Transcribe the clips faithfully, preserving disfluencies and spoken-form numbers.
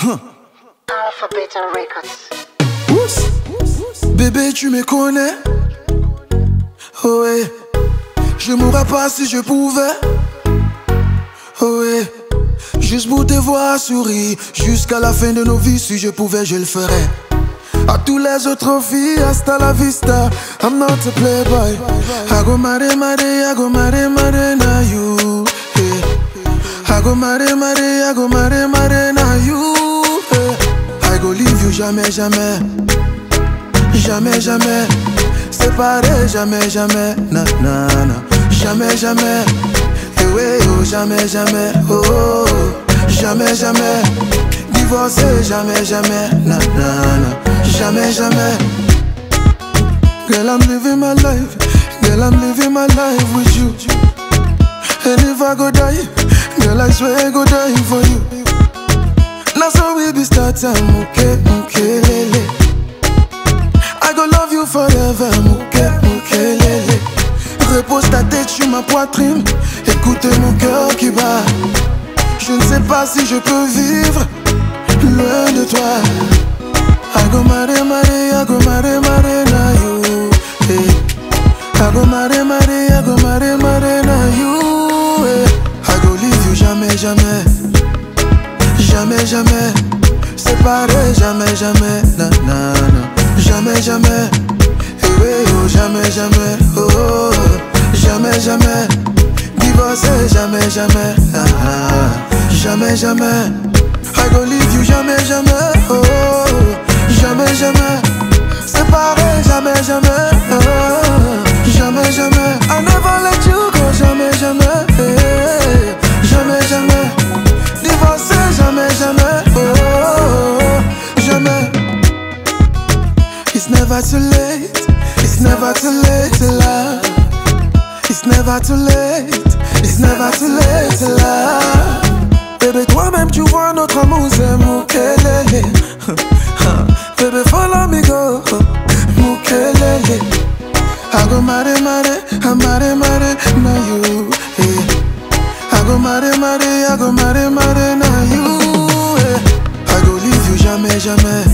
Alphabet Records. Bébé, tu me connais. Oh ouais. Je mourrais pas si je pouvais. Oh ouais. Juste pour te voir sourire jusqu'à la fin de nos vies. Si je pouvais, je le ferais. À tous les autres filles, hasta la vista. I'm not a playboy. I go mare mare, I go mare mare na you. Hey. I go mare mare, I go mare mare na you. Hey. I go leave you jamais jamais. Jamais jamais. Séparé jamais jamais. Na na na. Jamais jamais. Eh ouais oh jamais jamais. Oh, oh. Jamais jamais. Divorcé jamais jamais. Na na na. Jamais, jamais. Girl, I'm living my life. Girl, I'm living my life with you. And if I go die, girl, I swear I go die for you. Now so we be start time, okay, okay, lele. I go love you forever, okay, okay, lele. Repose ta tête sur ma poitrine. Écoute mon cœur qui bat. Je ne sais pas si je peux vivre loin de toi. I go mare mare, I go mare mare na you. Hey. I go mare mare, I go mare mare na you. Hey. I go leave you jamais jamais. Jamais jamais. Séparé jamais jamais. Na na na. Jamais jamais. Hey, hey, oh jamais jamais. Oh, oh. Jamais jamais. Divorcé jamais jamais. Ah, ah. Jamais jamais. I go leave you jamais jamais. Oh, oh. Jamais, jamais, séparé, jamais, jamais, ah, jamais, jamais. I never let you go, jamais, jamais, eh, jamais, jamais. Divorcé, jamais, jamais, oh, jamais. It's never too late, it's never too late to love. It's never too late, it's never too late to love. Bébé, toi-même tu vois notre amour, c'est Moukelele. Baby, follow me go, Moukelele. I go mare mare, I mare mare na you. Yeah. I go mare mare, I go mare mare na you. Yeah. I go leave you jamais jamais,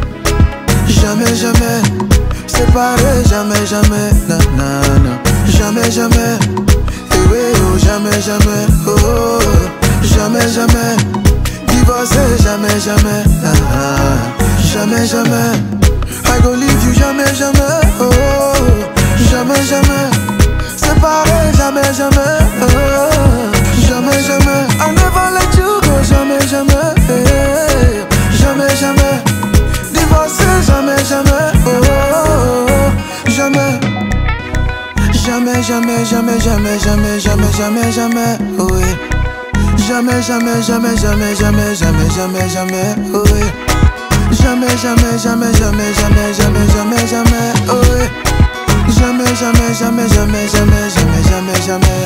jamais jamais. Séparé jamais jamais, na na na. Jamais jamais. Eh ouais oh jamais jamais, oh jamais jamais. Divorcé jamais jamais, ah, ah. Jamais, jamais. I go leave you jamais, jamais. Oh, jamais, jamais. Séparé, jamais, jamais. Oh, jamais, jamais. I never let you go, jamais, jamais. Hey, jamais, jamais. Divorcé, jamais, jamais. Oh, jamais. Jamais, jamais, jamais, jamais, jamais, jamais, jamais, jamais. Oh, yeah. Jamais, jamais, jamais, jamais, jamais, jamais, jamais, jamais. Oh, yeah. Jamais, jamais, jamais, jamais, jamais, jamais, jamais, jamais, oh ouais. Jamais, jamais, jamais, jamais, jamais, jamais, jamais, jamais.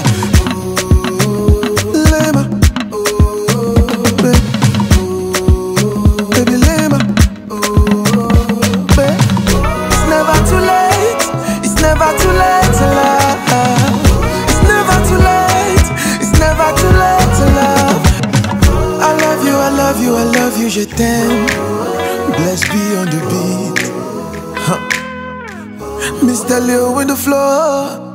Lema, baby, Lema. It's never too late, it's never too late to love. It's never too late, it's never too late to love. I love you, I love you, I love you, je t'aime. Let's be on the beat, huh. Mister Leo in the floor.